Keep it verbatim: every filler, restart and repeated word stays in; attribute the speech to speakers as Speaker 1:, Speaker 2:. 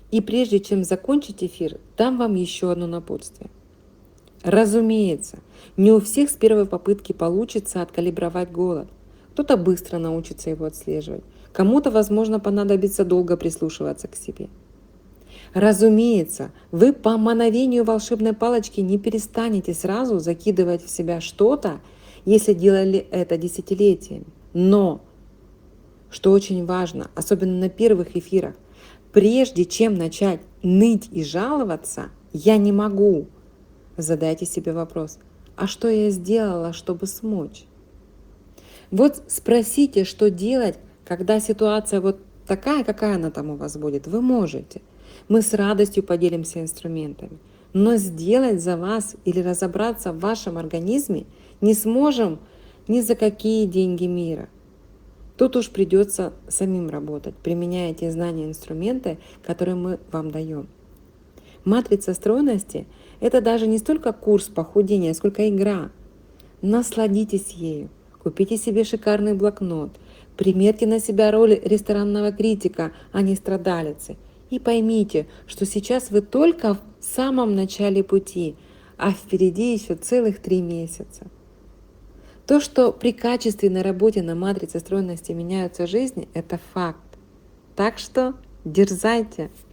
Speaker 1: И прежде чем закончить эфир, дам вам еще одно напутствие. Разумеется, не у всех с первой попытки получится откалибровать голод. Кто-то быстро научится его отслеживать, кому-то, возможно, понадобится долго прислушиваться к себе. Разумеется, вы по мановению волшебной палочки не перестанете сразу закидывать в себя что-то, если делали это десятилетиями. Но, что очень важно, особенно на первых эфирах, прежде чем начать ныть и жаловаться, я не могу, задайте себе вопрос, а что я сделала, чтобы смочь? Вот спросите, что делать, когда ситуация вот такая, какая она там у вас будет, вы можете. Мы с радостью поделимся инструментами. Но сделать за вас или разобраться в вашем организме не сможем ни за какие деньги мира. Тут уж придется самим работать, применяя те знания и инструменты, которые мы вам даем. Матрица стройности – это даже не столько курс похудения, сколько игра. Насладитесь ею. Купите себе шикарный блокнот. Примерьте на себя роль ресторанного критика, а не страдалицы. И поймите, что сейчас вы только в самом начале пути, а впереди еще целых три месяца. То, что при качественной работе на матрице стройности меняются жизни, это факт. Так что дерзайте!